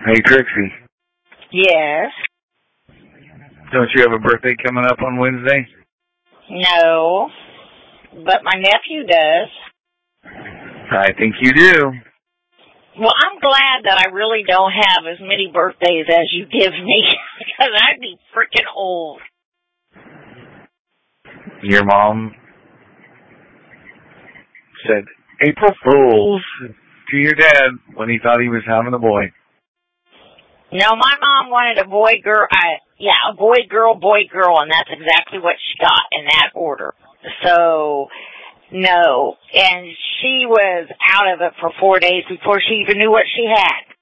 Hey, Trixie. Yes. Don't you have a birthday coming up on Wednesday? No. But my nephew does. I think you do. Well, I'm glad that I really don't have as many birthdays as you give me, because I'd be freaking old. Your mom said April Fools to your dad when he thought he was having a boy. No, my mom wanted a boy, girl, a boy, girl, and that's exactly what she got in that order. So, no. And she was out of it for 4 days before she even knew what she had.